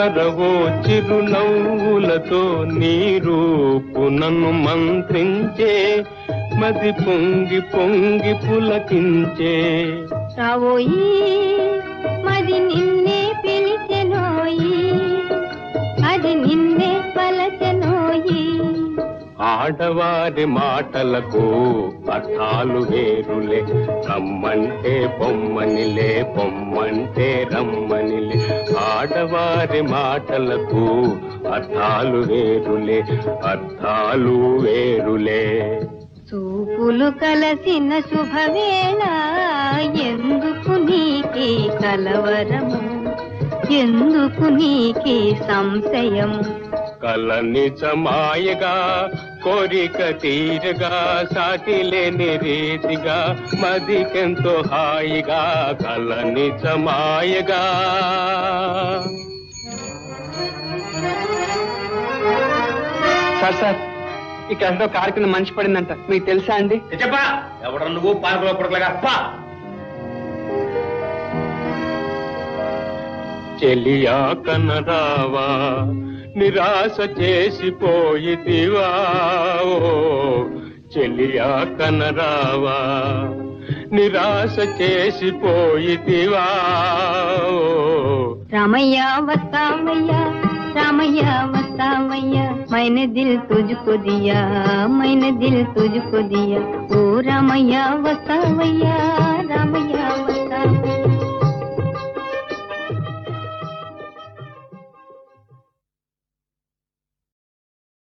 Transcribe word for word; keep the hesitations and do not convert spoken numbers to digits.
కరవో చిరునవ్వులతో నీ రూపు నన్ను మంత్రించే మది పొంగి పొంగి పులకించే రావోయి మది నిన్నే పిలిచెనోయి అది నిన్నే పలచెనోయి ఆడవారి మాటలకు అర్థాలు వేరులే రమ్మంటే బొమ్మనిలే బొమ్మంటే రమ్మనిలే ఆడవారి మాటలకు అర్థాలు వేరులే అర్థాలు వేరులే చూపులు కలసిన శుభవేళ ఎందుకు నీకే కలవరము ఎందుకు నీకే సంశయము కల నిజమాయగా కోరిక తీరగా సాటి లేని రీతిగా మదికెంతో హాయిగా కల నిజమాయగా సార్ సార్ ఇక్కడ కారు కింద మనిషి పడిందంట మీకు తెలుసా అండి? చెప్పా ఎవడ నువ్వు పార్కులో పడకలాగా చెలియా కనరావా నిరాశ చేసిపోయితివా చెలియా కనరావా నిరాశ చేసిపోయితివా రామయ్య వస్తావయ్యా రామయ్య వస్తావయ్యా మైనే దిల్ తుజ్కో దియా మైనే దిల్ తుజ్కో దియా ఓ రామయ్య వస్తావయ్యా రామయ్య